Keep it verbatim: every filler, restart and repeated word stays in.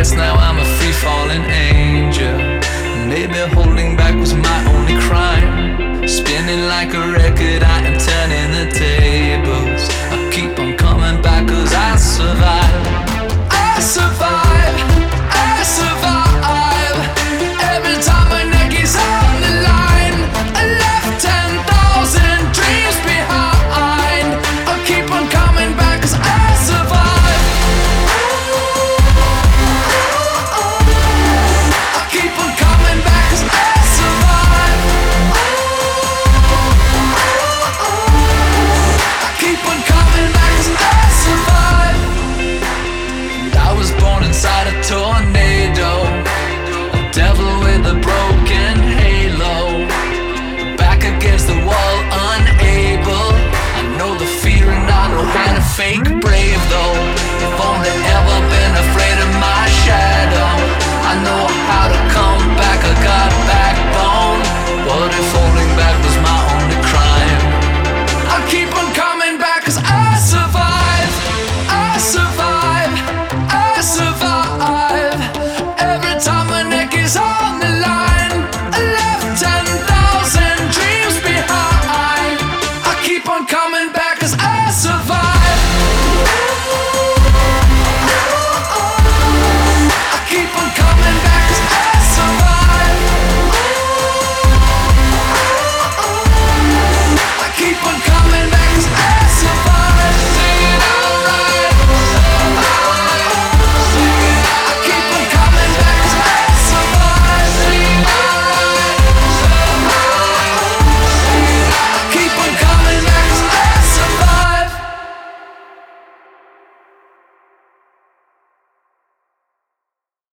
guess now I'm a free-falling angel. Maybe holding back was my only crime. Spinning like a record, I am turning the tables. I keep on coming back cause I survive. I survive, I survive. Every time my neck is on the line, I left ten thousand dreams behind. I keep on coming back cause I survive. I keep on coming back cause I survive. I keep on coming back cause I survive. I was born inside a toy.